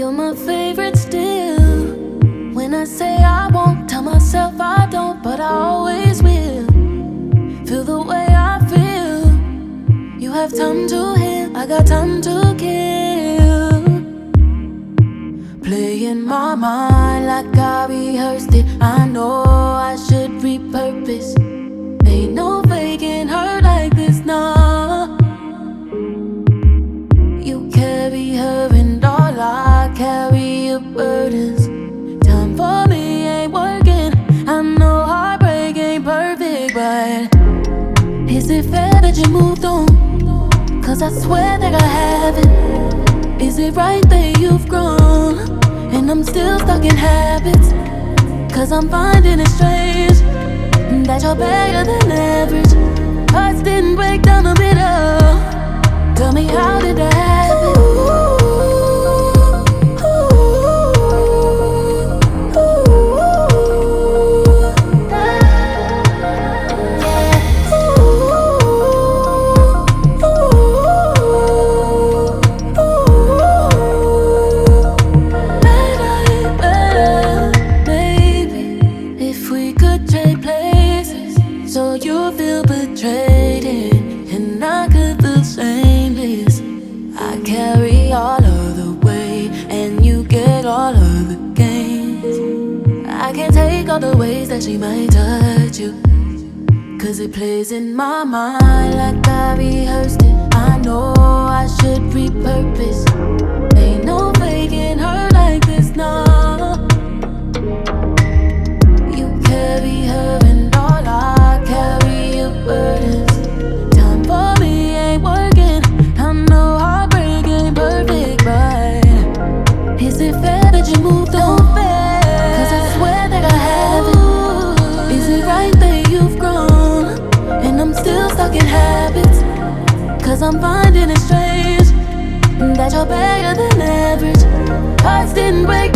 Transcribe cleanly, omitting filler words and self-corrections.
You're my favorite still. When I say I won't, tell myself I don't, but I always will. Feel the way I feel. You have time to heal, I got time to kill. Play in my mind like I rehearsed it. I know I should repurpose. Ain't no faking hurt like this, nah. You carry her and all I carry your burdens. Time for me ain't working. I know heartbreak ain't perfect, but is it fair that you moved on? Cause I swear that I haven't. Is it right that you've grown and I'm still stuck in habits? Cause I'm finding it strange that you're better than average. Hearts didn't break down the middle. Tell me, how did that happen? So you feel betrayed and I could feel shameless. I carry all of the weight and you get all of the gains. I can't take all the ways that she might touch you, cause it plays in my mind like I rehearsed it. I know I should repurpose. Ain't no faking her like this, nah. You carry her and all I carry your burdens. Time for me ain't working. I know heartbreak ain't perfect, but is it fair that you moved on? Cause I swear that I haven't. Is it right that you've grown and I'm still stuck in habits? Cause I'm finding it strange that you're better than average. Hearts didn't break